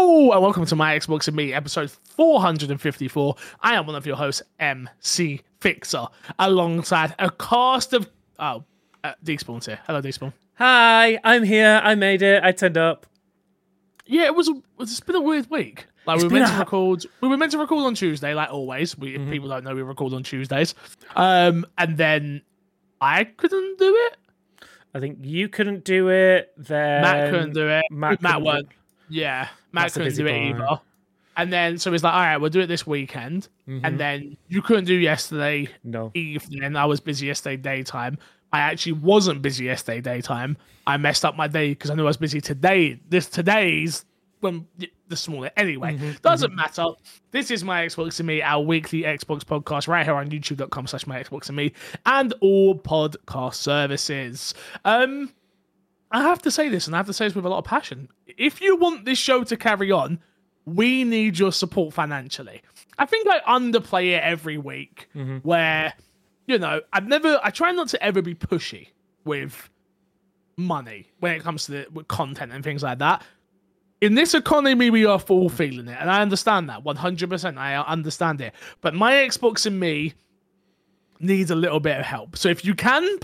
Hello and welcome to My Xbox and Me, episode 454. I am one of your hosts, MC Fixer, alongside a cast of... Despawn's here. Hello, Despawn. Hi, I'm here. I made it. I turned up. Yeah, it's been a weird week. Like we were meant to record on Tuesday, like always. If people don't know, we record on Tuesdays. And then I couldn't do it. I think you couldn't do it. Then Matt couldn't do it. Matt weren't. Yeah, Matt That's a couldn't busy do it boy. either. And then so it's like, all right, we'll do it this weekend. And then you couldn't do yesterday No. evening. I was busy yesterday daytime. I actually wasn't busy yesterday daytime. I messed up my day because I knew I was busy today. Today's this morning. Anyway, doesn't matter. This is My Xbox and Me, our weekly Xbox podcast right here on youtube.com/My Xbox and Me and all podcast services. I have to say this, and I have to say this with a lot of passion. If you want this show to carry on, we need your support financially. I think I underplay it every week where, you know, I try not to ever be pushy with money when it comes to with content and things like that. In this economy, we are full feeling it, and I understand that 100%. I understand it. But My Xbox and Me needs a little bit of help. So if you can,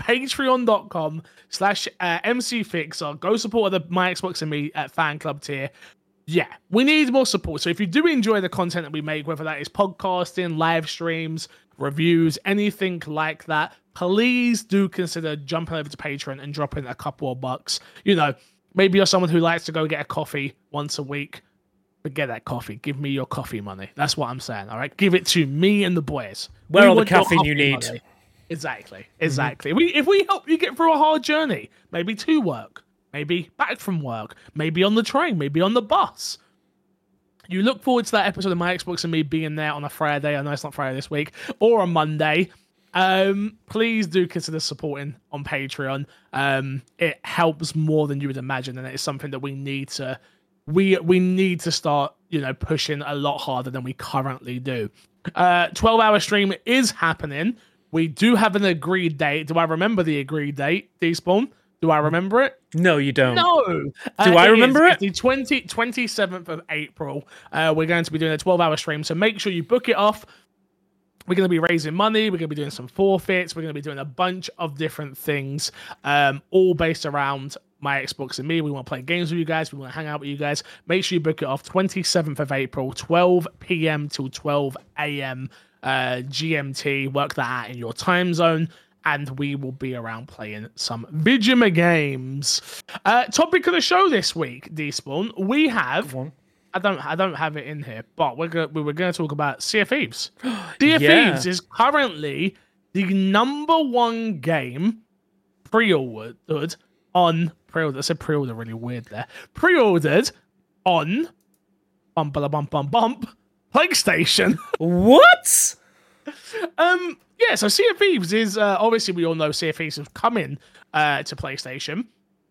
patreon.com/MCFixer, go support the My Xbox and Me fan club tier. Yeah, we need more support. So if you do enjoy the content that we make, whether that is podcasting, live streams, reviews, anything like that, please do consider jumping over to Patreon and dropping a couple of bucks. You know, maybe you're someone who likes to go get a coffee once a week. Forget that coffee. Give me your coffee money. That's what I'm saying, all right? Give it to me and the boys. Where all the want your caffeine you coffee need. money. Exactly. If we help you get through a hard journey, maybe to work, maybe back from work, maybe on the train, maybe on the bus, you look forward to that episode of My Xbox and Me being there on a Friday. I know it's not Friday this week, or a Monday. Please do consider supporting on Patreon. It helps more than you would imagine, and it's something that we need to start, you know, pushing a lot harder than we currently do. 12-hour stream is happening. We do have an agreed date. Do I remember the agreed date, Despawn? Do I remember it? No, you don't. No. Do I remember it? It's the 27th of April. We're going to be doing a 12-hour stream, so make sure you book it off. We're going to be raising money. We're going to be doing some forfeits. We're going to be doing a bunch of different things, all based around My Xbox and Me. We want to play games with you guys. We want to hang out with you guys. Make sure you book it off 27th of April, 12 p.m. till 12 a.m. GMT. Work that out in your time zone, and we will be around playing some Vigima games. Topic of the show this week, Despawn. We have... I don't have it in here, but we were going to talk about Sea of Thieves. Sea of Thieves is currently the #1 game pre-ordered on pre-order. I said pre-order really weird there. Pre-ordered on bump PlayStation. What? Yeah. So Sea of Thieves is obviously we all know Sea of Thieves is coming to PlayStation.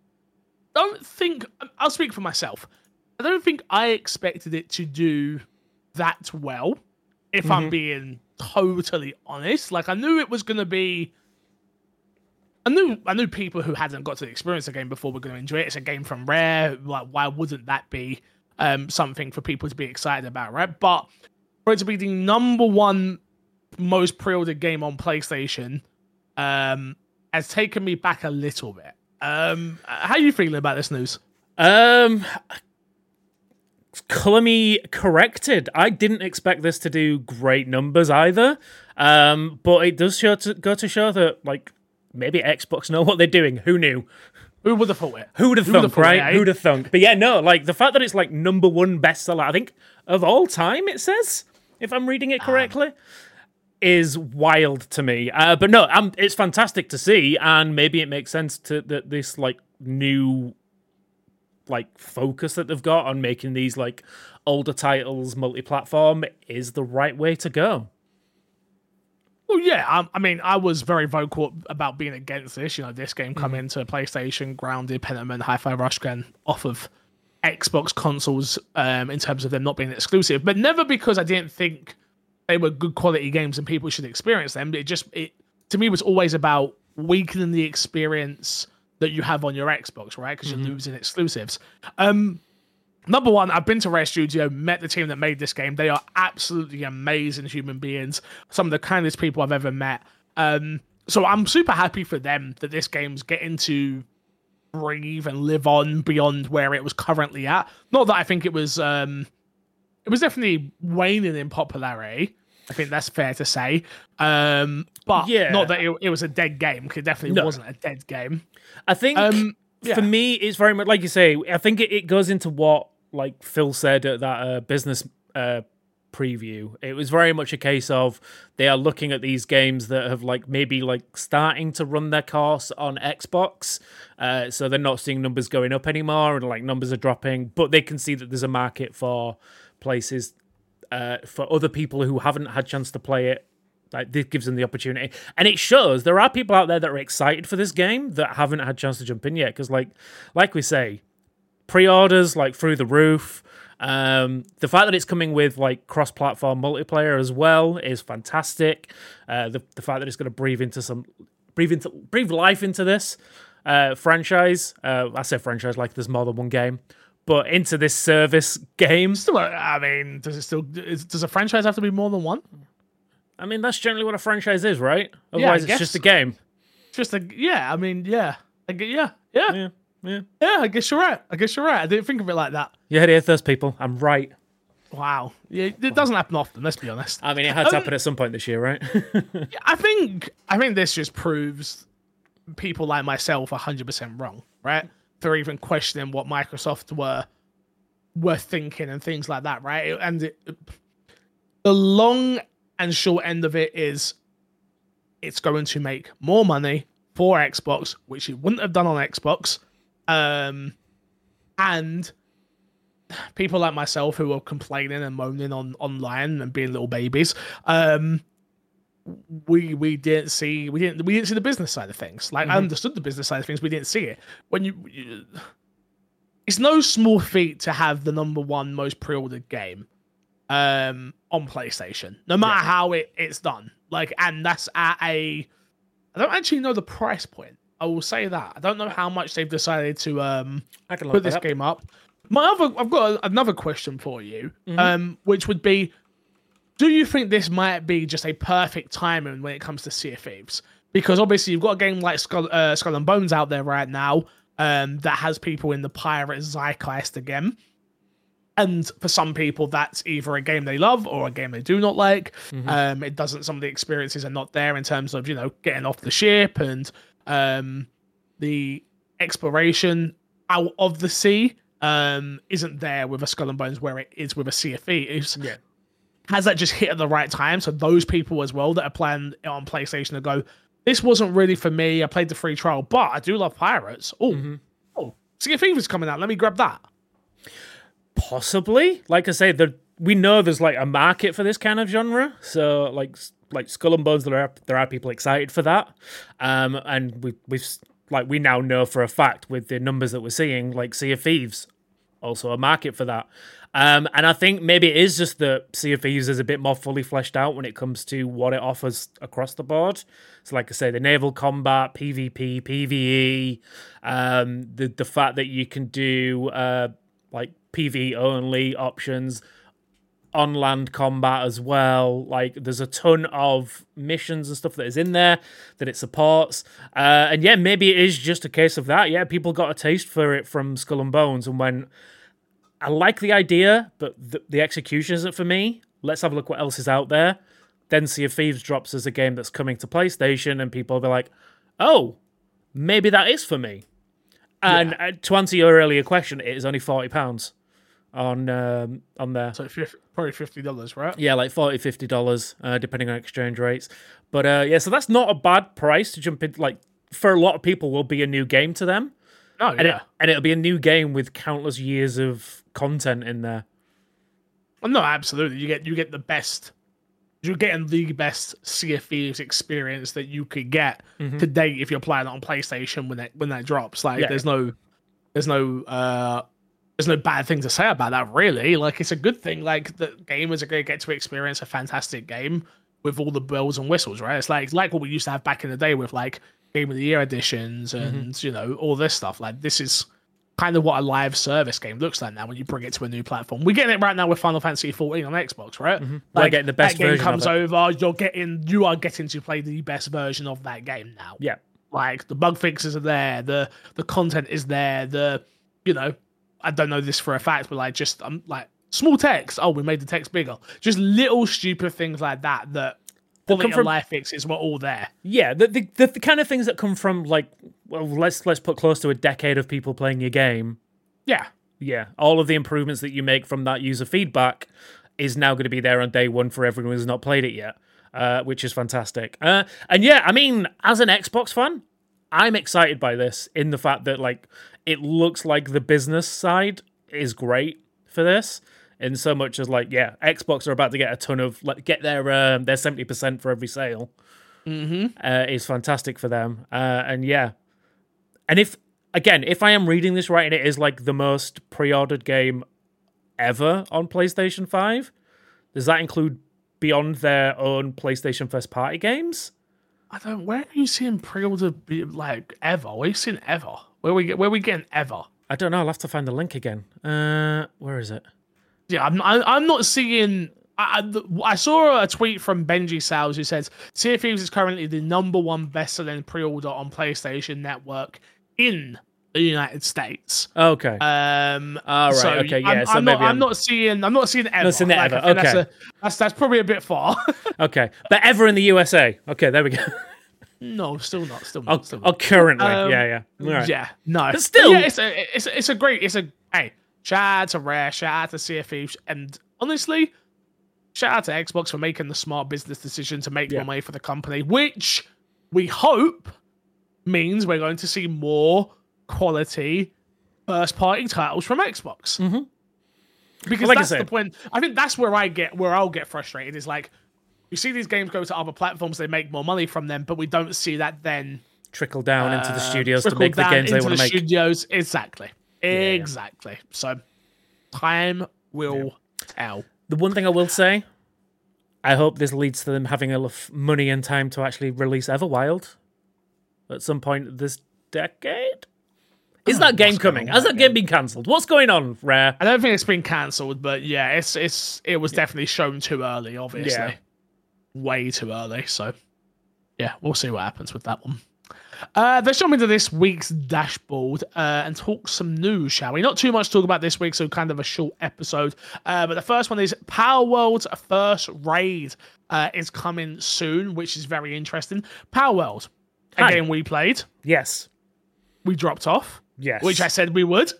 I'll speak for myself. I don't think I expected it to do that well, if I'm being totally honest. Like, I knew it was going to be... I knew people who hadn't got to experience the game before were going to enjoy it. It's a game from Rare. Like, why wouldn't that be something for people to be excited about, right? But for it to be the #1 most pre-ordered game on PlayStation has taken me back a little bit. How are you feeling about this news? Colour me corrected. I didn't expect this to do great numbers either. But it does go to show that, like, maybe Xbox know what they're doing. Who knew? Who would have thought it? Who'd have thunk, right? Who'd have thunk? But yeah, no, like, the fact that it's, like, #1 bestseller, I think, of all time, it says, if I'm reading it correctly, is wild to me. But no, it's fantastic to see, and maybe it makes sense that this, like, new... like focus that they've got on making these like older titles multi-platform is the right way to go. Well, yeah, I mean, I was very vocal about being against this. You know, this game coming to PlayStation, grounded Pentiment, Hi-Fi Rush Gun off of Xbox consoles in terms of them not being exclusive, but never because I didn't think they were good quality games and people should experience them. It to me was always about weakening the experience that you have on your Xbox, right? Because you're losing exclusives. Number one, I've been to Rare Studio, met the team that made this game. They are absolutely amazing human beings. Some of the kindest people I've ever met. So I'm super happy for them that this game's getting to breathe and live on beyond where it was currently at. Not that I think it was definitely waning in popularity. I think that's fair to say. But Yeah. not that it was a dead game, because it definitely wasn't a dead game. I think for me, it's very much like you say. I think it goes into what like Phil said at that business preview. It was very much a case of they are looking at these games that have like maybe like starting to run their course on Xbox, so they're not seeing numbers going up anymore, and like numbers are dropping, but they can see that there's a market for places for other people who haven't had chance to play it. Like, this gives them the opportunity, and it shows there are people out there that are excited for this game that haven't had a chance to jump in yet. Because, like we say, pre-orders like through the roof. The fact that it's coming with like cross-platform multiplayer as well is fantastic. The fact that it's going to breathe life into this franchise. I say franchise like there's more than one game. But into this service game. Still, I mean, does a franchise have to be more than one? I mean, that's generally what a franchise is, right? Otherwise, it's just a game. I mean, yeah. I guess you're right. I didn't think of it like that. You heard it here first, people. I'm right. Wow. Yeah, it doesn't happen often, let's be honest. I mean, it had to happen at some point this year, right? I think this just proves people like myself 100% wrong, right? For even questioning what Microsoft were thinking and things like that, right? And the long and short end of it is it's going to make more money for Xbox, which it wouldn't have done on Xbox. And people like myself who are complaining and moaning online and being little babies, we didn't see the business side of things. Like, I understood the business side of things, we didn't see it. It's no small feat to have the number one most pre-ordered game on PlayStation, no matter how it's done. Like, and that's at I don't actually know the price point. I will say that I don't know how much they've decided to put this game up. I've got another question for you, which would be, do you think this might be just a perfect timing when it comes to Sea of Thieves? Because obviously you've got a game like Skull and Bones out there right now that has people in the pirate zeitgeist again. And for some people, that's either a game they love or a game they do not like. It doesn't. Some of the experiences are not there in terms of, getting off the ship and the exploration out of the sea isn't there with a Skull and Bones where it is with a Sea of Thieves. Yeah. Has that just hit at the right time? So those people as well that are playing it on PlayStation to go, this wasn't really for me. I played the free trial, but I do love pirates. Oh, Sea of Thieves is coming out. Let me grab that. Possibly. Like I say, we know there's like a market for this kind of genre. So like Skull and Bones, there are people excited for that. And we now know for a fact with the numbers that we're seeing, like Sea of Thieves, also a market for that. And I think maybe it is just that Sea of Thieves is a bit more fully fleshed out when it comes to what it offers across the board. So like I say, the naval combat, PvP, PvE, the fact that you can do like PvE only options, on land combat as well. Like, there's a ton of missions and stuff that is in there that it supports. And yeah, maybe it is just a case of that. Yeah, people got a taste for it from Skull and Bones and went, I like the idea, but the execution isn't for me. Let's have a look what else is out there. Then Sea of Thieves drops as a game that's coming to PlayStation, and people will be like, oh, maybe that is for me. And to answer your earlier question, it is only £40 on there. So probably $50, right? Yeah, like $40, $50, depending on exchange rates. But yeah, so that's not a bad price to jump in. Like, for a lot of people, will be a new game to them. Oh, yeah. And it'll be a new game with countless years of content in there. Well, no, absolutely. You get the best. You're getting the best Sea of Thieves experience that you could get to date if you're playing it on PlayStation when that drops. Like, there's no bad thing to say about that, really. Like, it's a good thing. Like, the gamers are going to get to experience a fantastic game with all the bells and whistles, right? It's like what we used to have back in the day with like Game of the Year editions and all this stuff. Like, this is kind of what a live service game looks like now when you bring it to a new platform. We're getting it right now with Final Fantasy 14 on Xbox, right? We're getting the best that game version comes of it. over, you are getting to play the best version of that game now. Yeah. Like the bug fixes are there, the content is there, I don't know this for a fact, but like just like small text. Oh, we made the text bigger. Just little stupid things like that quality of life fixes were all there. Yeah, the kind of things that come from like, well, let's put close to a decade of people playing your game. Yeah. Yeah, all of the improvements that you make from that user feedback is now going to be there on day one for everyone who's not played it yet, which is fantastic. And yeah, I mean, as an Xbox fan, I'm excited by this in the fact that like it looks like the business side is great for this. In so much as like, yeah, Xbox are about to get a ton of get their 70% for every sale. Is fantastic for them. And yeah, and if I am reading this right, and it is like the most pre-ordered game ever on PlayStation 5, does that include beyond their own PlayStation first party games? Where are you seeing pre-order be like ever? Where are you seeing ever? Where we getting ever? I don't know. I'll have to find the link again. Where is it? Yeah, I'm not seeing. I saw a tweet from Benji Sales who says Sea of Thieves is currently the #1 best-selling pre-order on PlayStation Network in the United States. Okay. All right. So okay. Yeah. I'm not seeing ever. Not seeing that ever. Okay. That's probably a bit far. Okay, but ever in the USA. Okay, there we go. No, still not. Still not. Oh, currently. Yeah. All right. Yeah. No. But still, yeah, it's a great. Hey, shout out to Rare. Shout out to Sea of Thieves, and honestly, shout out to Xbox for making the smart business decision to make more money for the company, which we hope means we're going to see more quality first-party titles from Xbox. Because like that's the point. I think that's where I'll get frustrated. Is like, you see these games go to other platforms, they make more money from them, but we don't see that then trickle down into the studios to make the games they want to make. Studios, exactly. So, time will tell. The one thing I will say, I hope this leads to them having enough money and time to actually release Everwild at some point this decade. Is that game coming? Has that game been cancelled? What's going on, Rare? I don't think it's been cancelled, but yeah, it was definitely shown too early, obviously. Yeah. Way too early, so yeah, we'll see what happens with that one. Let's jump into this week's dashboard and talk some news, shall we? Not too much to talk about this week, so kind of a short episode. But the first one is Power World's first raid is coming soon, which is very interesting. Power World, a game we played. Yes. We dropped off. Yes. Which I said we would.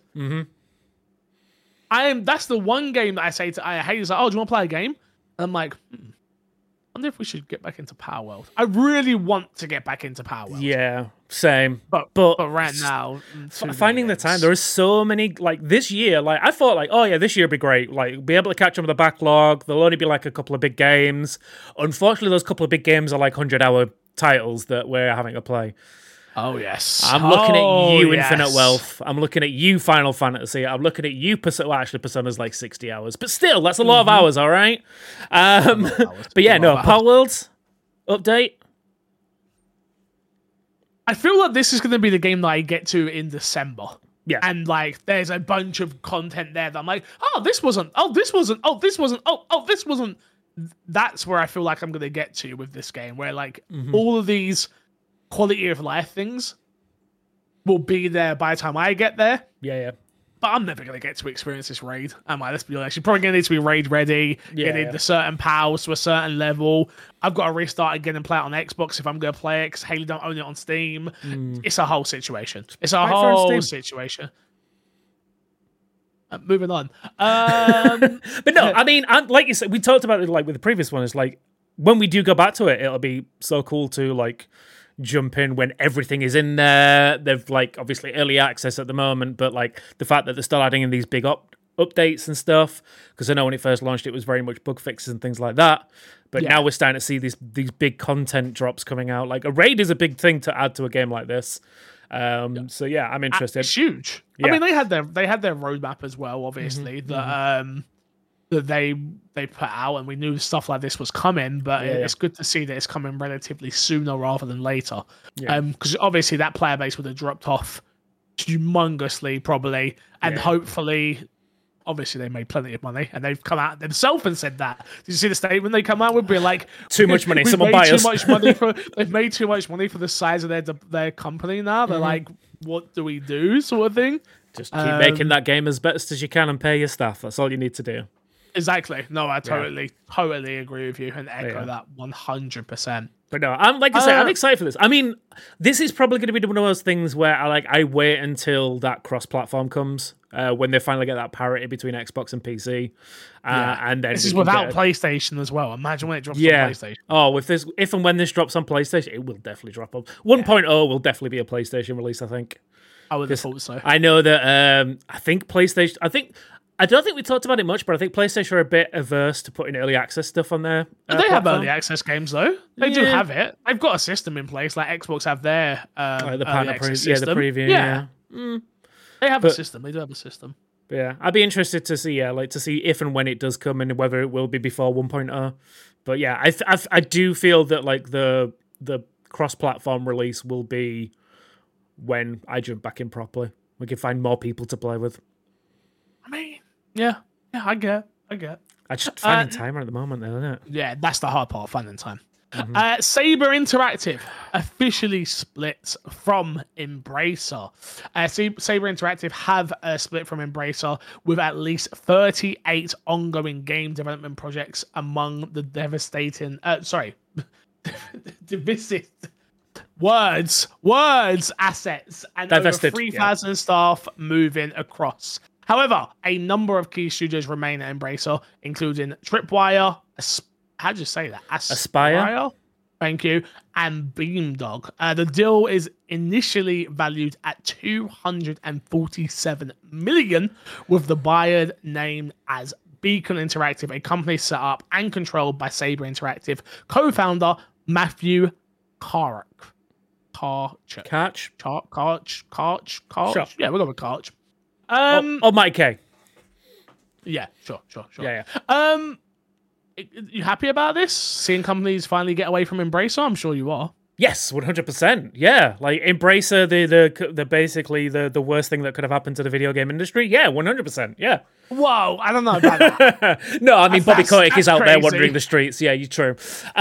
That's the one game that I say to I hate. He's like, oh, do you want to play a game? And I'm like, I wonder if we should get back into Power World. I really want to get back into Power World. Yeah, same. But right now, finding the time, there are so many, like this year, like I thought like, oh yeah, this year would be great. Like be able to catch up with the backlog. There'll only be like a couple of big games. Unfortunately, those couple of big games are like 100-hour titles that we're having to play. Oh, yes. I'm looking at you, Infinite Wealth. I'm looking at you, Final Fantasy. I'm looking at you, Persona's like 60 hours. But still, that's a lot of hours, all right? But yeah, no, Power World update. I feel like this is going to be the game that I get to in December. Yeah. And like, there's a bunch of content there that I'm like, this wasn't. That's where I feel like I'm going to get to with this game, where like all of these quality of life things will be there by the time I get there. Yeah. But I'm never going to get to experience this raid. Am I? Let's be honest. You're probably going to need to be raid ready, getting the certain powers to a certain level. I've got to restart again and play it on Xbox if I'm going to play it, because Haley don't own it on Steam. It's a whole situation. Moving on. But no, I mean, like you said, we talked about it like with the previous one. It's like, when we do go back to it, it'll be so cool to like jump in when everything is in there. They've like obviously early access at the moment, but like the fact that they're still adding in these big updates and stuff, because I know when it first launched it was very much bug fixes and things like that, but now we're starting to see these big content drops coming out. Like a raid is a big thing to add to a game like this. So yeah, I'm interested. It's huge. I mean, they had their roadmap as well, obviously, that they put out, and we knew stuff like this was coming, but it's good to see that it's coming relatively sooner rather than later. Because obviously that player base would have dropped off humongously probably, and Yeah. hopefully. Obviously, they made plenty of money, and they've come out themselves and said that. Did you see the statement they come out with? Be like, Too much money. We've Someone made buy too us. much money for. They've made too much money for the size of their company now. They're like, what do we do? Sort of thing. Just keep making that game as best as you can and pay your staff. That's all you need to do. Exactly. No, I totally agree with you and echo that 100%. But no, I'm like I say, I'm excited for this. I mean, this is probably going to be one of those things where I wait until that cross-platform comes when they finally get that parity between Xbox and PC, and then This is without PlayStation as well. Imagine when it drops on PlayStation. Oh, if and when this drops on PlayStation, it will definitely drop on 1.0. Will definitely be a PlayStation release, I think. I would have thought so. I know that. I think PlayStation. I don't think we talked about it much, but I think PlayStation are a bit averse to putting early access stuff on there. They have early access games though. They do have it. They've got a system in place. Like Xbox have their the partner system. the preview. Yeah. They have a system. They do have a system. Yeah, I'd be interested to see. To see if and when it does come and whether it will be before 1.0. But yeah, I do feel that like the cross-platform release will be when I jump back in properly. We can find more people to play with. I mean, yeah, I get. I just finding timer at the moment, though, isn't it? Yeah, that's the hard part, finding time. Saber Interactive officially split from Embracer. Saber Interactive have split from Embracer with at least 38 ongoing game development projects among the divisive assets and Divested, over 3,000 staff moving across. However, a number of key studios remain at Embracer, including Tripwire, how'd you say that? Aspire? Thank you. And Beamdog. The deal is initially valued at $247 million, with the buyer named as Beacon Interactive, a company set up and controlled by Saber Interactive co-founder Matthew Karch. Karch? Karch? Yeah, we'll go with Karch. Mike K. Yeah, sure. Yeah. You happy about this? Seeing companies finally get away from Embracer? I'm sure you are. Yes, 100%. Yeah, like Embracer, they're basically the worst thing that could have happened to the video game industry. Yeah, 100%. Yeah. Whoa, I don't know about that. No, I mean Bobby Kotick is out there crazy. wandering the streets. Yeah, you're true.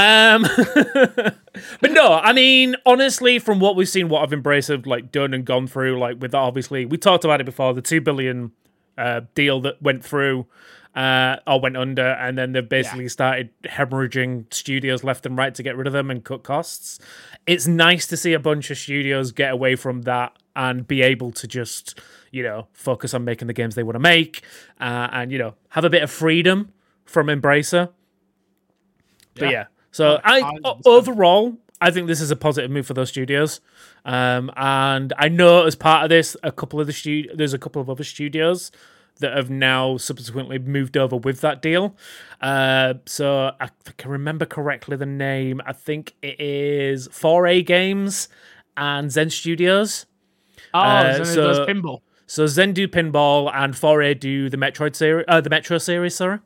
But no, I mean honestly, from what we've seen, what have Embracer like done and gone through, like with obviously we talked about it before, the $2 billion deal that went through. Or went under, and then they've basically started hemorrhaging studios left and right to get rid of them and cut costs. It's nice to see a bunch of studios get away from that and be able to just, focus on making the games they want to make, and, have a bit of freedom from Embracer. But yeah, so overall, I think this is a positive move for those studios. And I know as part of this, there's a couple of other studios that have now subsequently moved over with that deal. So I can remember correctly the name. I think it is 4A Games and Zen Studios. Zen does pinball. So Zen do pinball and 4A do the Metroid series, the Metro series, sorry.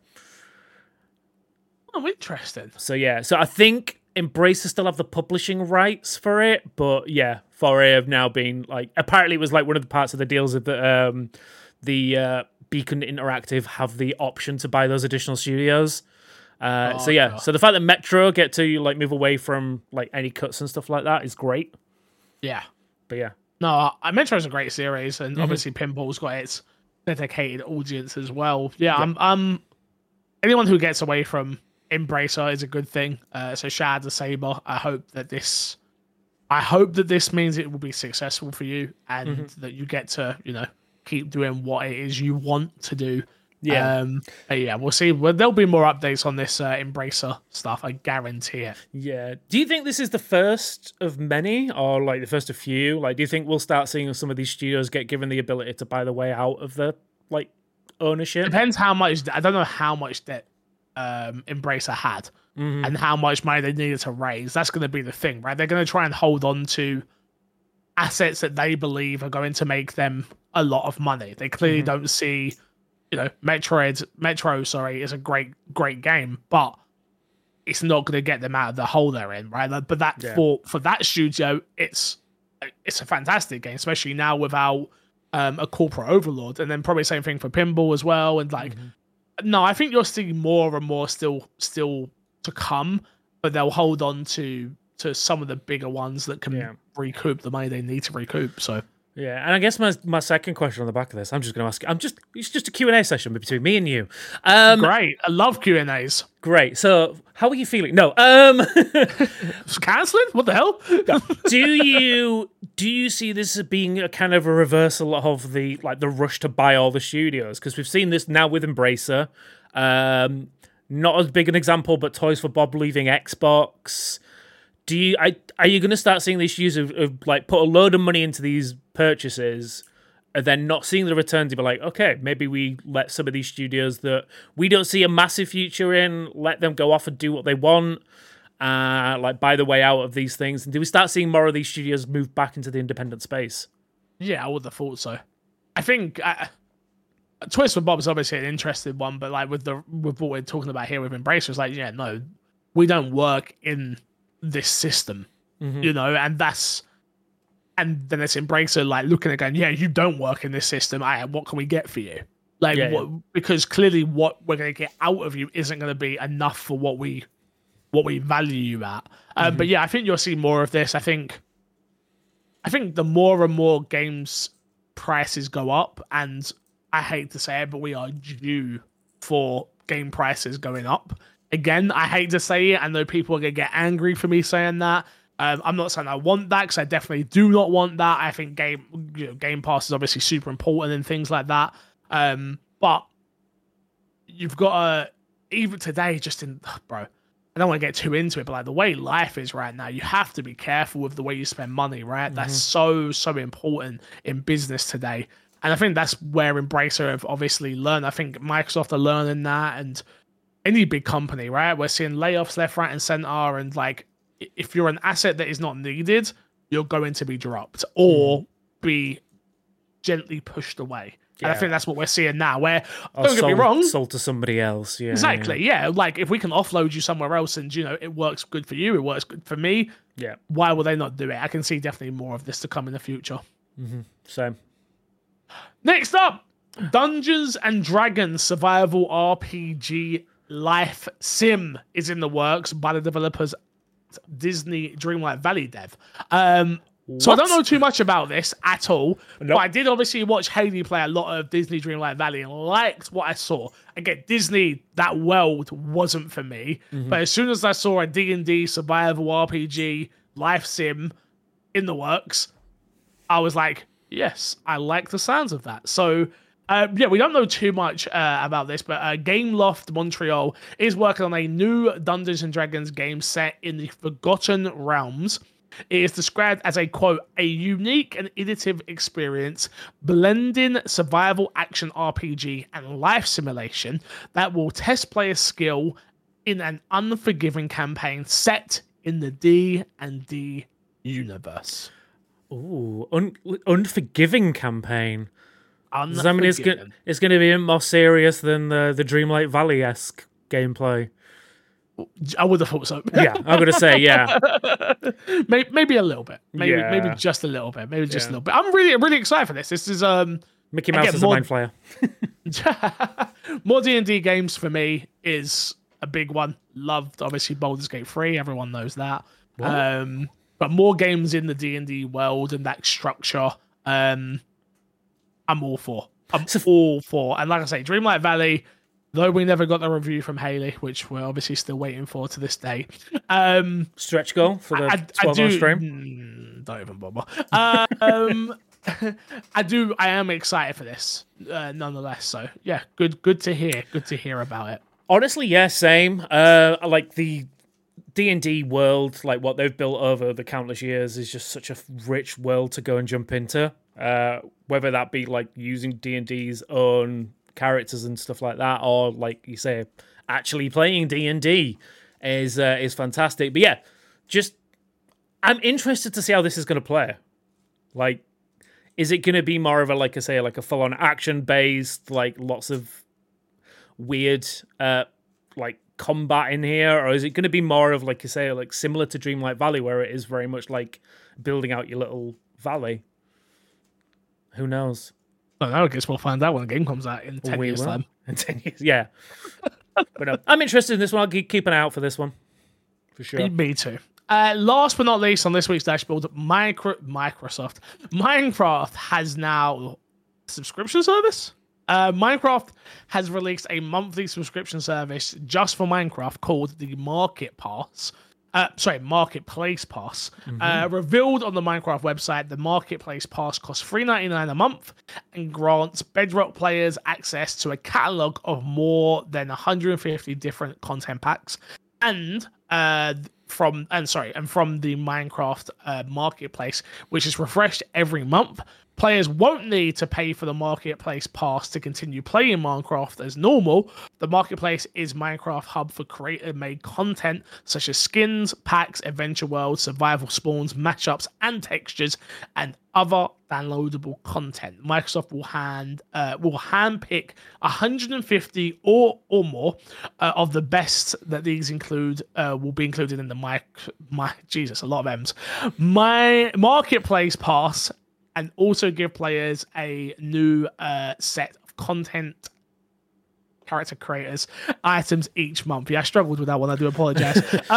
Oh, interesting. So yeah, so I think Embracer still have the publishing rights for it, but yeah, 4A have now been apparently it was one of the parts of the deals of the Beacon Interactive have the option to buy those additional studios. So the fact that Metro get to move away from any cuts and stuff like that is great. Yeah. But yeah. No, Metro's a great series, and obviously Pinball's got its dedicated audience as well. Yeah, I'm anyone who gets away from Embracer is a good thing. So shout out to Saber. I hope that this means it will be successful for you and that you get to, keep doing what it is you want to do. Yeah. We'll see. There'll be more updates on this Embracer stuff. I guarantee it. Yeah. Do you think this is the first of many or the first of few? Do you think we'll start seeing some of these studios get given the ability to buy the way out of the ownership? Depends how much. I don't know how much debt Embracer had and how much money they needed to raise. That's going to be the thing, right? They're going to try and hold on to assets that they believe are going to make them a lot of money. They clearly don't see, Metro is a great game, but it's not going to get them out of the hole they're in, right? But for that studio, it's a fantastic game, especially now without a corporate overlord, and then probably same thing for pinball as well. And like, no, I think you're seeing more and more still to come, but they'll hold on to some of the bigger ones that can recoup the money they need to recoup. So. Yeah, and I guess my second question on the back of this, I'm just going to ask. It's just a Q&A session between me and you. Great, I love Q&As. Great. So, how are you feeling? No. Canceling? What the hell? Do you see this as being a kind of a reversal of the rush to buy all the studios? Because we've seen this now with Embracer. Not as big an example, but Toys for Bob leaving Xbox. Are you going to start seeing these issues of like put a load of money into these purchases and then not seeing the returns? You be like, okay, maybe we let some of these studios that we don't see a massive future in, let them go off and do what they want, like buy the way out of these things. And do we start seeing more of these studios move back into the independent space? Yeah, I would have thought so. I think Toys for Bob is obviously an interesting one, but like with what we're talking about here with Embracer, it's like, yeah, no, we don't work in this system, you know, and then it's Embracer like looking at going, yeah, you don't work in this system. What can we get for you? Like, because clearly what we're going to get out of you isn't going to be enough for what we value you at. But yeah, I think you'll see more of this. I think the more and more games prices go up, and I hate to say it, but we are due for game prices going up. Again, I hate to say it. I know people are going to get angry for me saying that. I'm not saying I want that, because I definitely do not want that. I think Game Pass is obviously super important and things like that. But you've got to, even today, bro, I don't want to get too into it, but like the way life is right now, you have to be careful with the way you spend money, right? That's so important in business today. And I think that's where Embracer have obviously learned. I think Microsoft are learning that, and any big company, right? We're seeing layoffs left, right, and center, and like, if you're an asset that is not needed, you're going to be dropped or be gently pushed away. Yeah. And I think that's what we're seeing now, where, don't get me wrong, sold to somebody else. Yeah, exactly. Yeah. Like, if we can offload you somewhere else and, you know, it works good for you, it works good for me. Yeah. Why will they not do it? I can see definitely more of this to come in the future. Same. Next up, Dungeons and Dragons survival RPG Life Sim is in the works by the developers Disney Dreamlight Valley dev. So I don't know too much about this at all, but I did obviously watch Haley play a lot of Disney Dreamlight Valley and liked what I saw. Again, Disney, that world wasn't for me, but as soon as I saw a D&D survival RPG life sim in the works, I was like, yes, I like the sounds of that. So yeah, we don't know too much about this, but Gameloft Montreal is working on a new Dungeons and Dragons game set in the Forgotten Realms. It is described as a, quote, a unique and innovative experience blending survival action RPG and life simulation that will test player skill in an unforgiving campaign set in the D&D universe. Ooh, unforgiving campaign. Does that mean it's going to be more serious than the Dreamlight Valley-esque gameplay? I would have thought so. Yeah, I'm going to say, yeah. Maybe a little bit. Maybe just a little bit. Maybe just a little bit. I'm really excited for this. This is Mickey Mouse is a mind flayer. More D&D games for me is a big one. Loved, obviously, Baldur's Gate 3. Everyone knows that. But more games in the D&D world and that structure, I'm all for. And like I say, Dreamlight Valley, though we never got the review from Haley, which we're obviously still waiting for to this day. Stretch goal for the 12-hour stream? Don't even bother. I am excited for this, nonetheless. So yeah, good to hear. Good to hear about it. Honestly, yeah, same. Like the D&D world, like what they've built over the countless years, is just such a rich world to go and jump into. Whether that be like using D&D's own characters and stuff like that, or like you say, actually playing D&D is fantastic. But yeah, just I'm interested to see how this is going to play. Like, is it going to be more of a, like I say, like a full-on action-based, like lots of weird like combat in here, or is it going to be more of, like you say, like similar to Dreamlight Valley, where it is very much like building out your little valley? Who knows? I don't know, I guess we'll find out when the game comes out in 10 years' time. In 10 years, yeah. But no, I'm interested in this one. I'll keep an eye out for this one. For sure. Me too. Last but not least on this week's dashboard, Minecraft has now a subscription service. Minecraft has released a monthly subscription service just for Minecraft called the Marketplace Pass. Revealed on the Minecraft website, the Marketplace Pass costs $3.99 a month and grants Bedrock players access to a catalog of more than 150 different content packs and from the Minecraft marketplace, which is refreshed every month. Players won't need to pay for the Marketplace Pass to continue playing Minecraft as normal. The Marketplace is Minecraft hub for creator-made content such as skins, packs, adventure worlds, survival spawns, matchups, and textures, and other downloadable content. Microsoft will handpick 150 or more of the best that these include will be included in the a lot of M's. My Marketplace Pass, and also give players a new set of content character creators items each month. Yeah, I struggled with that one. I do apologize.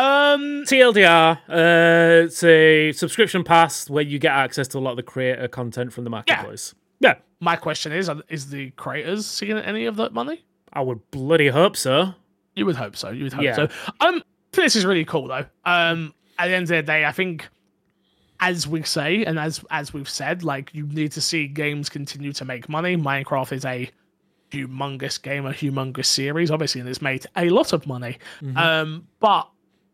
TLDR, it's a subscription pass where you get access to a lot of the creator content from the marketplace. Yeah. My question is the creators seeing any of that money? I would bloody hope so. You would hope so. So. I think this is really cool though. At the end of the day, I think, as we say, and as we've said, like, you need to see games continue to make money. Minecraft is a humongous game, a humongous series, obviously, and it's made a lot of money. Mm-hmm. But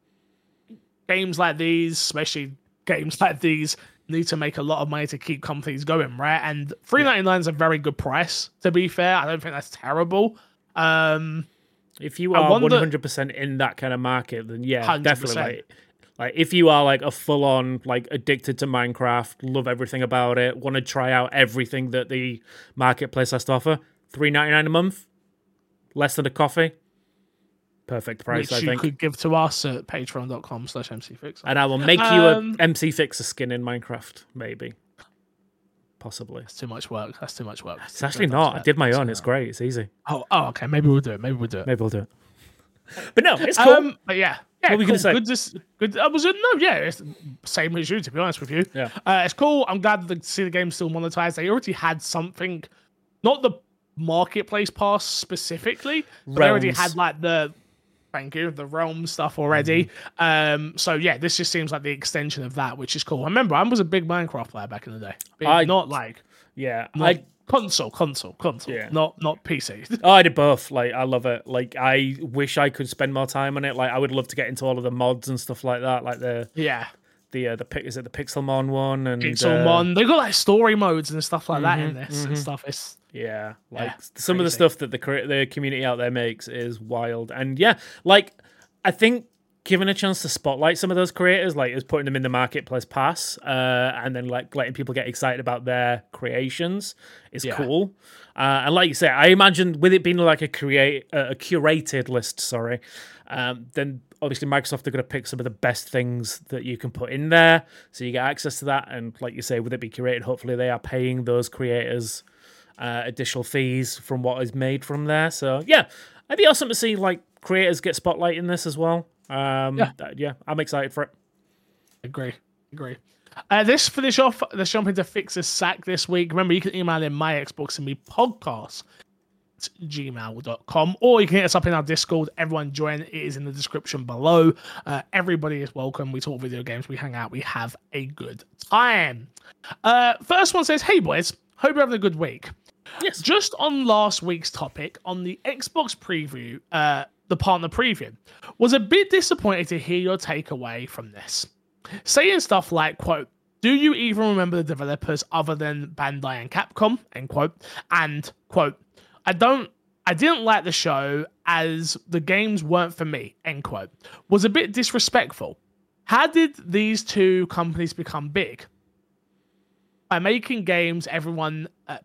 games like these, especially games like these, need to make a lot of money to keep companies going, right? And $3.99 is a very good price, to be fair. I don't think that's terrible. If you are 100% in that kind of market, then yeah, 100%. Definitely. Like, if you are like a full-on, like, addicted to Minecraft, love everything about it, want to try out everything that the marketplace has to offer, $3.99 a month, less than a coffee, perfect price. Which I think you could give to us at patreon.com/mcfix, and I will make you a MC Fixer skin in Minecraft, maybe, possibly. That's too much work. It's actually not. I did my own. It's great. It's easy. Oh, okay. Maybe we'll do it. Maybe we'll do it. But no, it's cool. But yeah. Yeah, what were you cool. going to say? Good. It's same as you, to be honest with you. Yeah. It's cool. I'm glad to see the game still monetized. They already had something, not the Marketplace Pass specifically, but they already had like the Realm stuff already. Mm-hmm. So yeah, this just seems like the extension of that, which is cool. Remember, I was a big Minecraft player back in the day. Console, yeah. Not PC. Oh, I did both. Like, I love it. Like, I wish I could spend more time on it. Like, I would love to get into all of the mods and stuff like that. Like the Pixelmon one and Pixelmon. They got like story modes and stuff like that in this and stuff. It's some of the stuff that the community out there makes is wild. And yeah, like, I think giving a chance to spotlight some of those creators, like, is putting them in the Marketplace Pass, and then like letting people get excited about their creations is cool. And like you say, I imagine with it being like a curated list, then obviously Microsoft are going to pick some of the best things that you can put in there, so you get access to that. And like you say, with it be curated, hopefully they are paying those creators additional fees from what is made from there. So yeah, it'd be awesome to see like creators get spotlight in this as well. I'm excited for it. Agree. This finish off, let's jump into Fix's Sack this week. Remember, you can email in my Xbox and me podcast at gmail.com, or you can hit us up in our Discord. Everyone join. It is in the description below. Everybody is welcome. We talk video games, we hang out, we have a good time. First one says, hey boys, hope you're having a good week. Yes. Just on last week's topic, on the Xbox preview, the partner preview, was a bit disappointed to hear your takeaway from this. Saying stuff like, quote, do you even remember the developers other than Bandai and Capcom, end quote, and, quote, I didn't like the show as the games weren't for me, end quote, was a bit disrespectful. How did these two companies become big? By making games. Everyone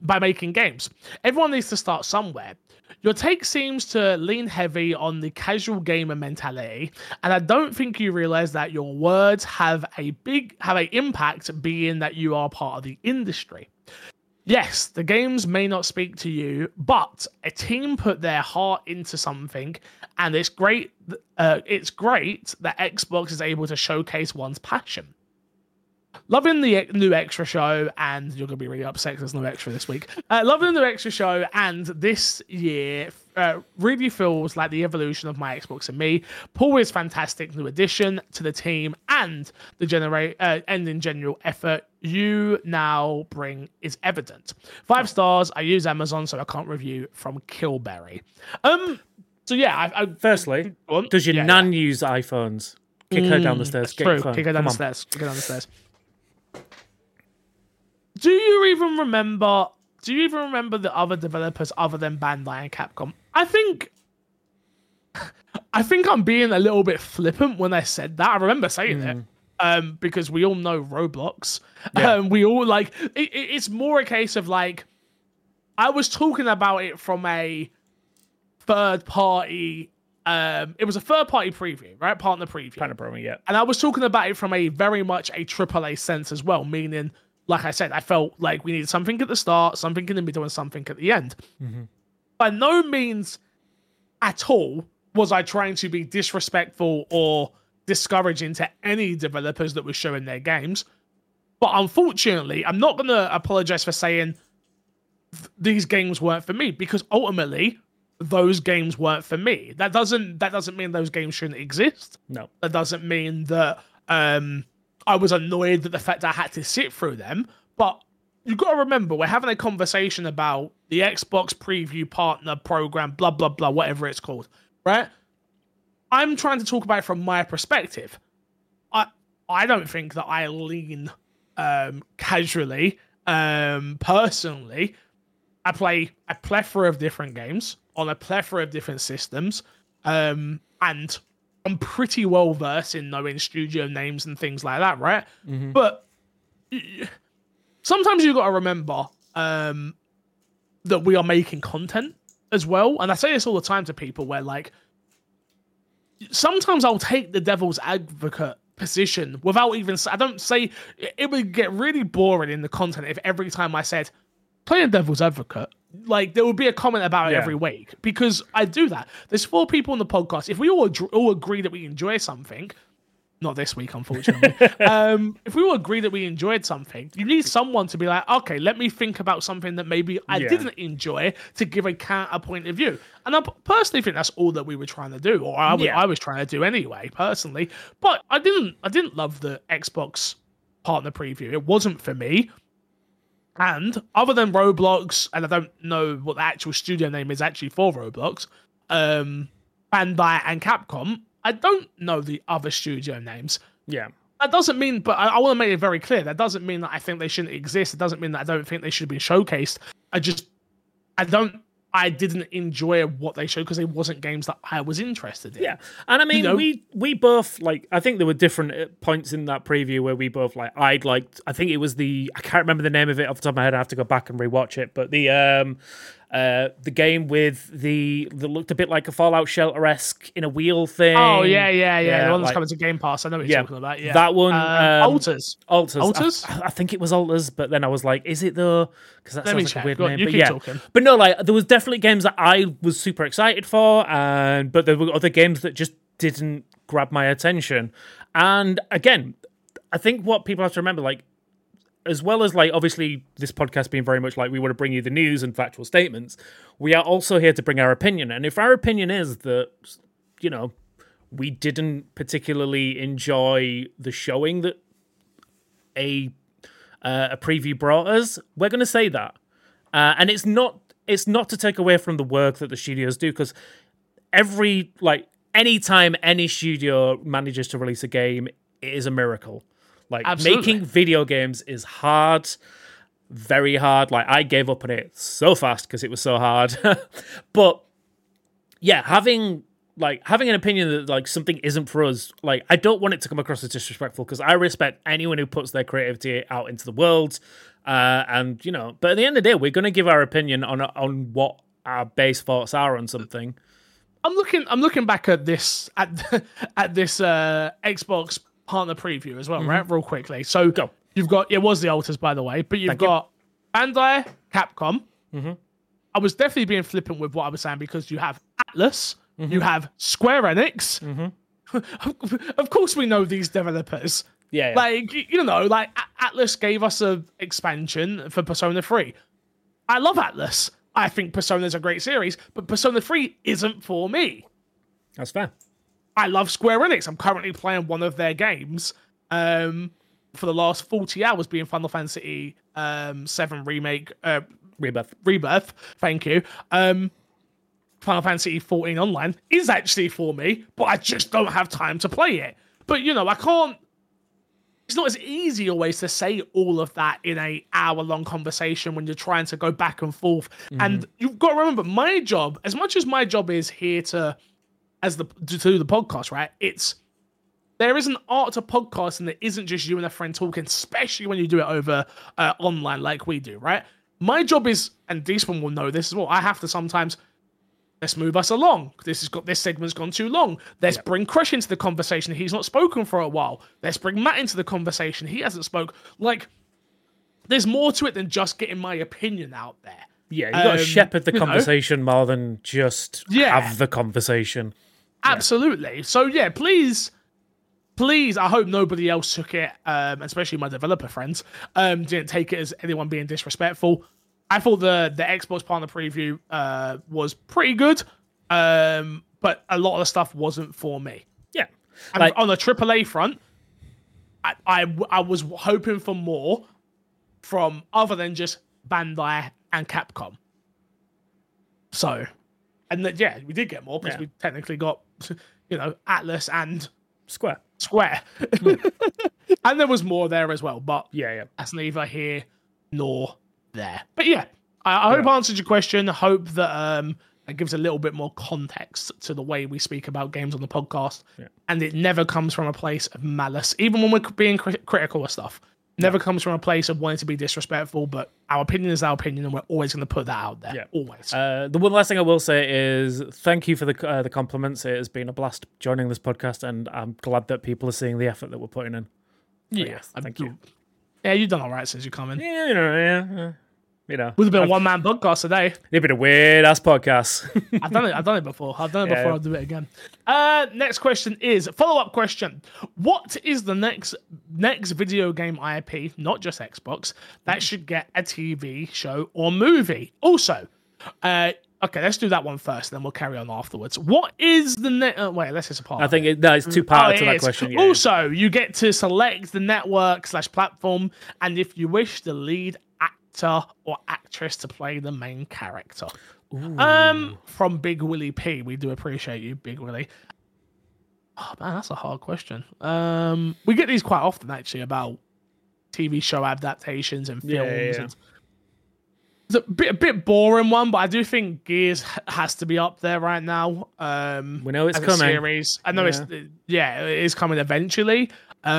needs to start somewhere. Your take seems to lean heavy on the casual gamer mentality, and I don't think you realize that your words have an impact, being that you are part of the industry. yes, the games may not speak to you, but a team put their heart into something, and it's great. It's great that Xbox is able to showcase one's passion. Loving the new extra show, and you're going to be really upset because there's no extra this week. Loving the new extra show, and this year really feels like the evolution of my Xbox and me. Paul is fantastic new addition to the team, and the in general effort you now bring is evident. 5 stars. I use Amazon, so I can't review from Killberry. So yeah, Firstly, does your nan use iPhones? Kick her down the stairs. True. Kick her down the stairs. Kick her down the stairs. Do you even remember the other developers other than Bandai and Capcom? I think I'm being a little bit flippant when I said that. I remember saying it because we all know Roblox. Yeah. We all like it's more a case of like I was talking about it from a third party. It was a third party preview, right? Partner preview. Partner preview, yeah. And I was talking about it from a very much a AAA sense as well, meaning, like I said, I felt like we needed something at the start, something in the middle, and something at the end. Mm-hmm. By no means at all was I trying to be disrespectful or discouraging to any developers that were showing their games. But unfortunately, I'm not going to apologize for saying these games weren't for me, because ultimately, those games weren't for me. That doesn't mean those games shouldn't exist. No. That doesn't mean that I was annoyed at the fact that I had to sit through them. But you've got to remember, we're having a conversation about the Xbox Preview Partner Program, blah, blah, blah, whatever it's called, right? I'm trying to talk about it from my perspective. I don't think that I lean casually. Personally, I play a plethora of different games on a plethora of different systems, and I'm pretty well versed in knowing studio names and things like that, right? Mm-hmm. But sometimes you've got to remember that we are making content as well. And I say this all the time to people where, like, sometimes I'll take the devil's advocate position without even... I don't say... It would get really boring in the content if every time I said, playing devil's advocate, like, there would be a comment about it every week, because I do that. There's 4 people on the podcast. If we all agree that we enjoy something, not this week, unfortunately. If we all agree that we enjoyed something, you need someone to be like, okay, let me think about something that maybe I didn't enjoy to give a counter point of view. And I personally think that's all that we were trying to do, or I was trying to do anyway, personally. But I didn't love the Xbox partner preview. It wasn't for me. And other than Roblox, and I don't know what the actual studio name is actually for Roblox, Bandai and Capcom, I don't know the other studio names. Yeah. That doesn't mean, but I want to make it very clear, that doesn't mean that I think they shouldn't exist. It doesn't mean that I don't think they should be showcased. I didn't enjoy what they showed because they wasn't games that I was interested in. Yeah, and I mean, we both, like, I think there were different points in that preview where we both, like, I think it was I can't remember the name of it off the top of my head, I have to go back and rewatch it, but the game with that looked a bit like a Fallout Shelter-esque in a wheel thing. Oh, yeah. The one that's coming to Game Pass. I know what you're talking about. Yeah. That one. Alters. I think it was Alters, but then I was like, is it though? Because that sounds like a weird name. You keep talking. But no, like, there was definitely games that I was super excited for, but there were other games that just didn't grab my attention. And again, I think what people have to remember, like, as well as, like, obviously this podcast being very much like we want to bring you the news and factual statements, we are also here to bring our opinion. And if our opinion is that, you know, we didn't particularly enjoy the showing that a preview brought us, we're going to say that. And it's not to take away from the work that the studios do, because anytime any studio manages to release a game, it is a miracle. Like, absolutely. Making video games is hard, very hard. Like, I gave up on it so fast because it was so hard. But yeah, having an opinion that, like, something isn't for us, like, I don't want it to come across as disrespectful, because I respect anyone who puts their creativity out into the world. And, you know, but at the end of the day, we're going to give our opinion on what our base thoughts are on something. I'm looking back at this Xbox partner preview as well, right? Real quickly. So you've got, it was the Alters, by the way, but you've got Bandai, Capcom. I was definitely being flippant with what I was saying because you have Atlas, you have Square Enix. Of course, we know these developers. Yeah. Like, you know, like Atlas gave us an expansion for Persona 3. I love Atlas. I think Persona's a great series, but Persona 3 isn't for me. That's fair. I love Square Enix. I'm currently playing one of their games for the last 40 hours, being Final Fantasy 7 Remake. Rebirth. Thank you. Final Fantasy 14 Online is actually for me, but I just don't have time to play it. But, you know, I can't... It's not as easy always to say all of that in a hour-long conversation when you're trying to go back and forth. And you've got to remember, my job, as much as my job is here to do the podcast, right? There is an art to podcasting that isn't just you and a friend talking, especially when you do it over online like we do, right? My job is, and Deesman will know this as well, I have to sometimes, let's move us along. This segment's gone too long. Let's bring Crush into the conversation. He's not spoken for a while. Let's bring Matt into the conversation. He hasn't spoke. Like, there's more to it than just getting my opinion out there. Yeah, you got to shepherd the conversation more than just have the conversation. Absolutely. So, yeah, please, I hope nobody else took it, especially my developer friends, didn't take it as anyone being disrespectful. I thought the Xbox partner preview was pretty good, but a lot of the stuff wasn't for me. Yeah. And on the AAA front, I was hoping for more from other than just Bandai and Capcom. So, and we did get more because we technically got, you know, Atlas and Square. And there was more there as well, but that's neither here nor there. But I hope I answered your question. I hope that it gives a little bit more context to the way we speak about games on the podcast. And it never comes from a place of malice, even when we're being critical of stuff. Never comes from a place of wanting to be disrespectful, but our opinion is our opinion, and we're always going to put that out there. Always. The one last thing I will say is thank you for the compliments. It has been a blast joining this podcast, and I'm glad that people are seeing the effort that we're putting in. Thank you. Yeah, you've done all right since you come in. You know, Would have been a one-man podcast today. It'd been a weird-ass podcast. I've done it before. I'll do it again. Next question is, follow-up question. What is the next video game IP, not just Xbox, that should get a TV show or movie? Also, okay, let's do that one first, then we'll carry on afterwards. What is the next... wait, let's just a part. I think it's two-part to that question. Yeah. Also, you get to select the network/platform, and if you wish, the lead actor or actress to play the main character. From Big Willie P. We do appreciate you, Big Willie. Oh man, that's a hard question. We get these quite often actually about TV show adaptations and films. And it's a bit boring one, but I do think Gears has to be up there right now. We know it's coming. Series. I know it is coming eventually.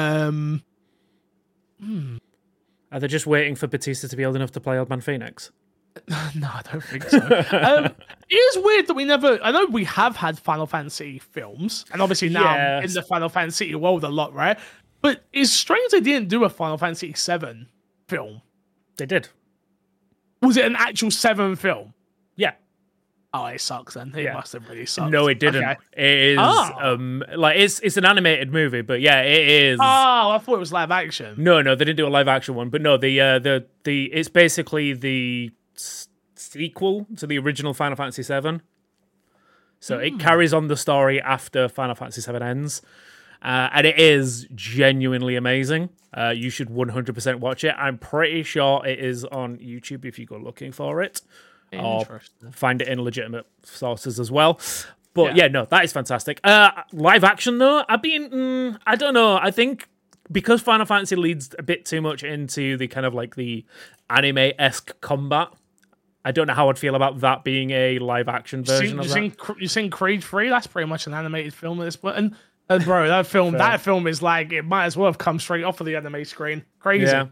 Are they just waiting for Batista to be old enough to play Old Man Phoenix? No, I don't think so. It is weird that we never... I know we have had Final Fantasy films, and obviously now I'm in the Final Fantasy world a lot, right? But it's strange they didn't do a Final Fantasy 7 film. They did. Was it an actual 7 film? Yeah. Oh, it sucks then. It must have really sucked. No, it didn't. Okay. It is it's an animated movie, but yeah, it is. Oh, I thought it was live action. No, they didn't do a live action one, but no, the it's basically the sequel to the original Final Fantasy 7. So it carries on the story after Final Fantasy 7 ends. And it is genuinely amazing. You should 100% watch it. I'm pretty sure it is on YouTube if you go looking for it. Or find it in legitimate sources as well. But no, that is fantastic. Live action though, I don't know. I think because Final Fantasy leads a bit too much into the kind of like the anime-esque combat, I don't know how I'd feel about that being a live action version of that. You seen Creed 3? That's pretty much an animated film at this point. And bro, that film is like, it might as well have come straight off of the anime screen. Crazy. Yeah.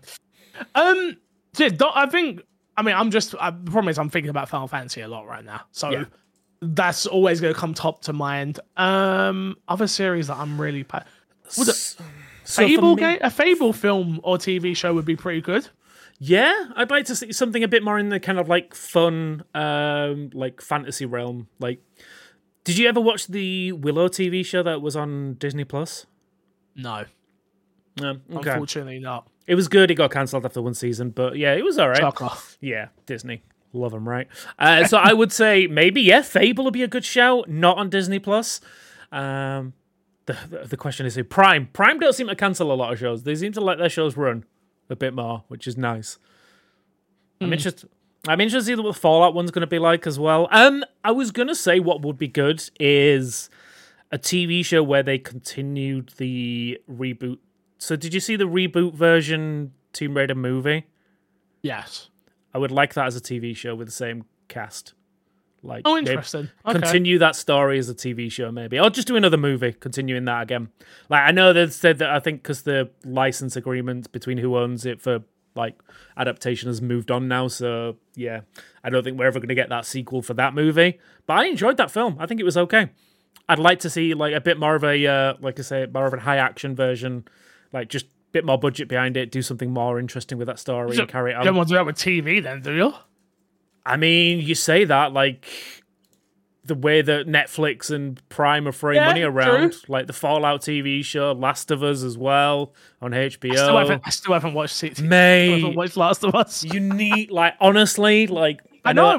The problem is I'm thinking about Final Fantasy a lot right now. So that's always going to come top to mind. Other series that I'm really... A Fable film or TV show would be pretty good. Yeah, I'd like to see something a bit more in the kind of like fun, like fantasy realm. Like, did you ever watch the Willow TV show that was on Disney Plus? No, Okay. unfortunately not. It was good. It got cancelled after one season, but yeah, it was all right. Fuck off. Yeah, Disney. Love them, right? So I would say maybe, yeah, Fable would be a good shout, not on Disney Plus. The question is who? Prime. Prime don't seem to cancel a lot of shows. They seem to let their shows run a bit more, which is nice. I'm interested to see what the Fallout one's going to be like as well. I was going to say what would be good is a TV show where they continued the reboot. So did you see the reboot version Tomb Raider movie? Yes. I would like that as a TV show with the same cast. Like, Oh, interesting. Okay. Continue that story as a TV show, maybe. Or just do another movie, continuing that again. Like, I know they've said that, I think, because the license agreement between who owns it for, like, adaptation has moved on now. So, yeah, I don't think we're ever going to get that sequel for that movie. But I enjoyed that film. I think it was okay. I'd like to see, like, a bit more of a, like I say, more of a high-action version. Like, just bit more budget behind it, do something more interesting with that story and carry it on. You don't want to do that with TV then, do you? I mean, you say that, like, the way that Netflix and Prime are throwing money around, true. like the Fallout TV show, Last of Us as well on HBO. I still haven't watched it. Mate, I haven't watched Last of Us. You need, like, honestly, like, I know.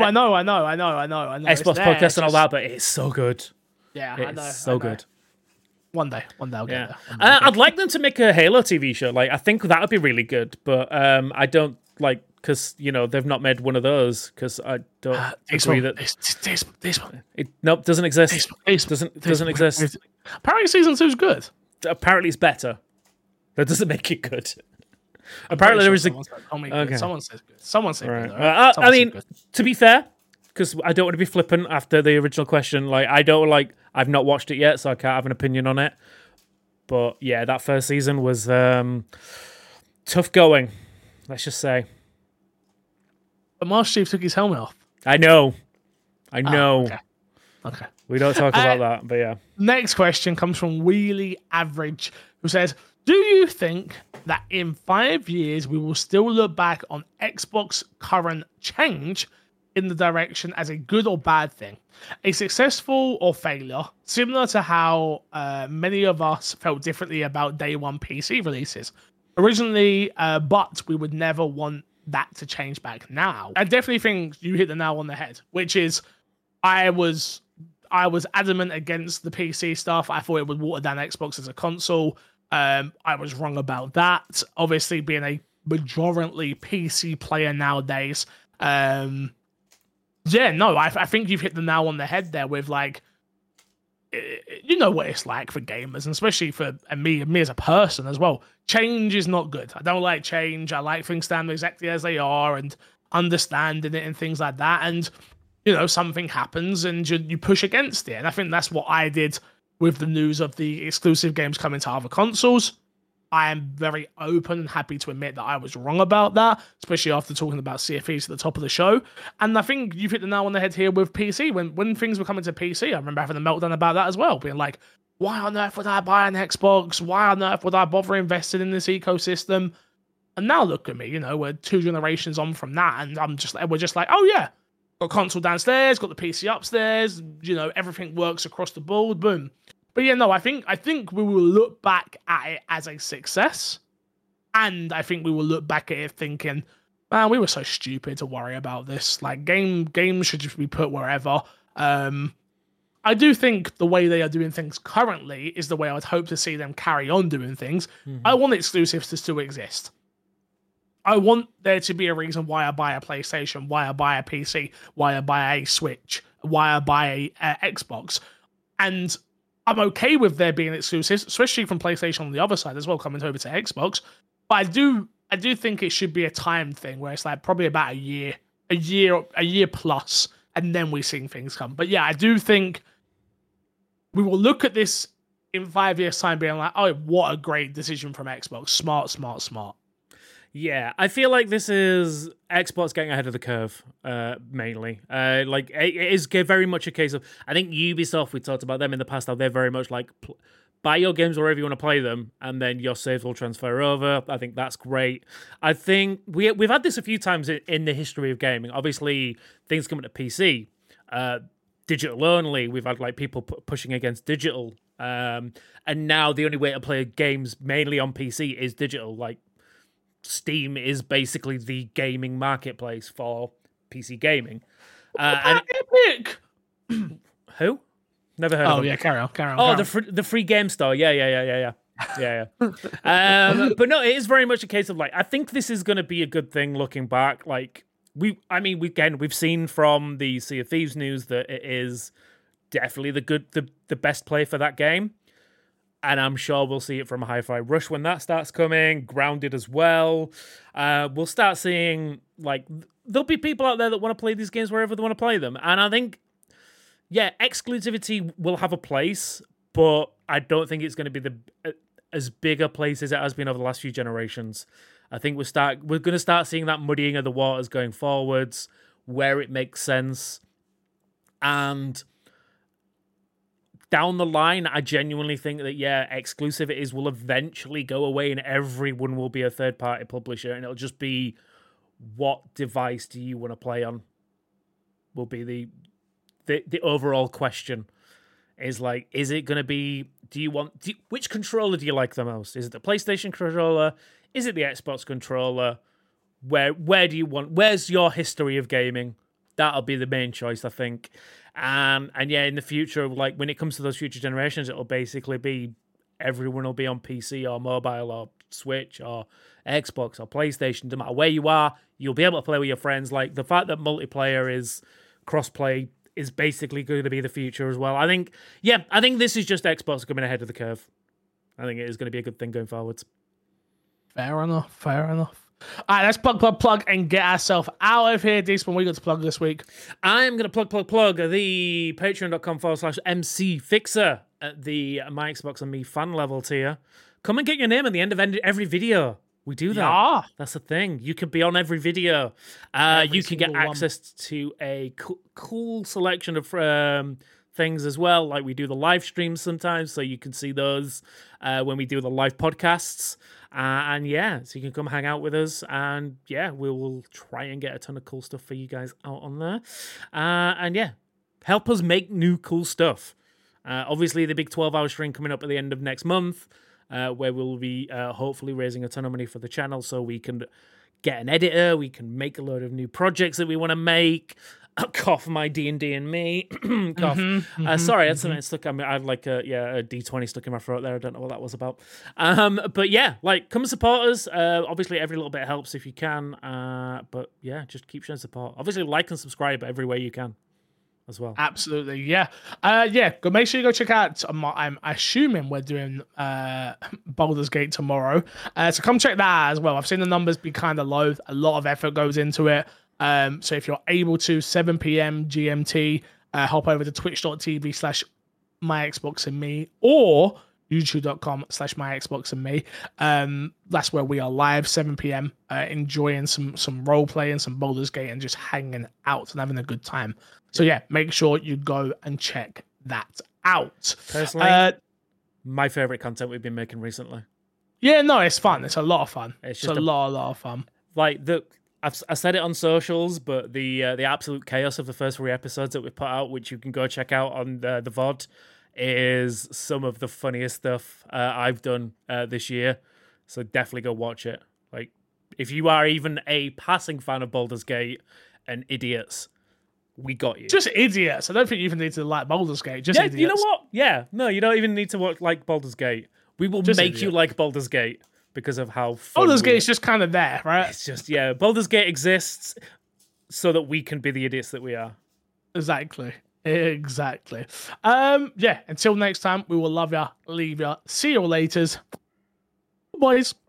Xbox podcast and all that, but it's so good. Yeah, It's I know. so good. One day I'll get there. I'd like them to make a Halo TV show. Like, I think that would be really good, but I don't like, because, you know, they've not made one of those, because I don't agree that this one. Nope, doesn't exist. Doesn't exist. Apparently season 2 is good. Apparently it's better. That doesn't make it good. Apparently there is a... Okay. Someone says good. Someone says Right. good. Right? I mean, to be fair, because I don't want to be flippant after the original question, like, I've not watched it yet, so I can't have an opinion on it. But yeah, that first season was tough going, let's just say. But Master Chief took his helmet off. I know. Okay. We don't talk about that, but yeah. Next question comes from Wheelie Average, who says, do you think that in 5 years we will still look back on Xbox current change in the direction as a good or bad thing, a successful or failure, similar to how many of us felt differently about day one PC releases originally, but we would never want that to change back now? I definitely think you hit the nail on the head, which is I was adamant against the PC stuff. I thought it would water down Xbox as a console. I was wrong about that. Obviously, being a majority PC player nowadays, I think you've hit the nail on the head there with, like, you know what it's like for gamers, and especially for me as a person as well. Change is not good. I don't like change. I like things standing exactly as they are and understanding it and things like that. And, you know, something happens and you push against it. And I think that's what I did with the news of the exclusive games coming to other consoles. I am very open and happy to admit that I was wrong about that, especially after talking about CFEs at the top of the show. And I think you've hit the nail on the head here with PC. When things were coming to PC, I remember having a meltdown about that as well, being like, why on earth would I buy an Xbox? Why on earth would I bother investing in this ecosystem? And now look at me, you know, we're 2 generations on from that, and we're just like, oh yeah, got console downstairs, got the PC upstairs, you know, everything works across the board, boom. But yeah, no, I think we will look back at it as a success, and I think we will look back at it thinking, man, we were so stupid to worry about this. Like, games should just be put wherever. I do think the way they are doing things currently is the way I would hope to see them carry on doing things. Mm-hmm. I want exclusives to still exist. I want there to be a reason why I buy a PlayStation, why I buy a PC, why I buy a Switch, why I buy a Xbox. And I'm okay with there being exclusives, especially from PlayStation on the other side as well, coming over to Xbox. But I do think it should be a timed thing where it's like probably about a year plus, and then we're seeing things come. But yeah, I do think we will look at this in 5 years' time being like, oh, what a great decision from Xbox. Smart. Yeah, I feel like this is Xbox getting ahead of the curve, mainly. Like, it is very much a case of, I think Ubisoft, we talked about them in the past, how they're very much like buy your games wherever you want to play them, and then your saves will transfer over. I think that's great. I think we've had this a few times in the history of gaming. Obviously, things coming to PC, digital only. We've had like people pushing against digital, and now the only way to play games mainly on PC is digital. Like Steam is basically the gaming marketplace for PC gaming. And Epic. Who? Never heard of them. Oh yeah, carry on. The free game store. Yeah. But no, it is very much a case of like, I think this is going to be a good thing looking back. Like we've seen from the Sea of Thieves news that it is definitely the best play for that game. And I'm sure we'll see it from Hi-Fi Rush when that starts coming. Grounded as well. We'll start seeing like there'll be people out there that want to play these games wherever they want to play them. And I think, yeah, exclusivity will have a place, but I don't think it's going to be as big a place as it has been over the last few generations. I think we're going to start seeing that muddying of the waters going forwards, where it makes sense. And down the line, I genuinely think that, yeah, exclusivities will eventually go away and everyone will be a third-party publisher, and it'll just be what device do you want to play on will be the overall question. Is like, is it going to be, which controller do you like the most? Is it the PlayStation controller? Is it the Xbox controller? Where do you want, where's your history of gaming? That'll be the main choice, I think. And yeah, in the future, like when it comes to those future generations, it'll basically be everyone will be on PC or mobile or Switch or Xbox or PlayStation. No matter where you are, you'll be able to play with your friends. Like the fact that multiplayer is cross-play is basically going to be the future as well. I think this is just Xbox coming ahead of the curve. I think it is going to be a good thing going forwards. Fair enough. All right, let's plug and get ourselves out of here. Decent, what we got to plug this week? I'm going to plug the patreon.com/MC Fixer at the My Xbox and Me fan level tier. Come and get your name at the end of every video. We do that. Yeah. That's the thing. You can be on every video. You can get access to a cool selection of things as well. Like we do the live streams sometimes, so you can see those when we do the live podcasts. And yeah, so you can come hang out with us. And yeah, we will try and get a ton of cool stuff for you guys out on there. And yeah, help us make new cool stuff. Obviously, the big 12-hour stream coming up at the end of next month. Where we'll be hopefully raising a ton of money for the channel so we can get an editor, we can make a load of new projects that we want to make. Cough my D&D and me. Cough. Sorry, I had something stuck. I had like a D20 stuck in my throat there. I don't know what that was about. But yeah, like come and support us. Obviously, every little bit helps if you can. But yeah, just keep showing support. Obviously, like and subscribe everywhere you can as well. Absolutely, yeah. Go make sure you go check out. I'm assuming we're doing Baldur's Gate tomorrow, so come check that out as well. I've seen the numbers be kind of low. A lot of effort goes into it. So if you're able to, 7 p.m. GMT, hop over to twitch.tv/myxboxandme or youtube.com/myxboxandme. That's where we are live, 7 p.m. Enjoying some role play and some Baldur's Gate and just hanging out and having a good time. So yeah, make sure you go and check that out. Personally, my favorite content we've been making recently. Yeah, no, it's fun. It's a lot of fun. It's a lot of fun. Like I said it on socials, but the absolute chaos of the first 3 episodes that we put out, which you can go check out on the VOD, is some of the funniest stuff I've done this year. So definitely go watch it. Like, if you are even a passing fan of Baldur's Gate and idiots, we got you. Just idiots. I don't think you even need to like Baldur's Gate. Just idiots. You know what? Yeah, no, you don't even need to watch like Baldur's Gate. We will just make you like Baldur's Gate because of how fun Baldur's Gate is just kind of there, right? It's just, yeah, Baldur's Gate exists so that we can be the idiots that we are. Exactly. Yeah, until next time, we will love ya, leave ya, see you later. Boys.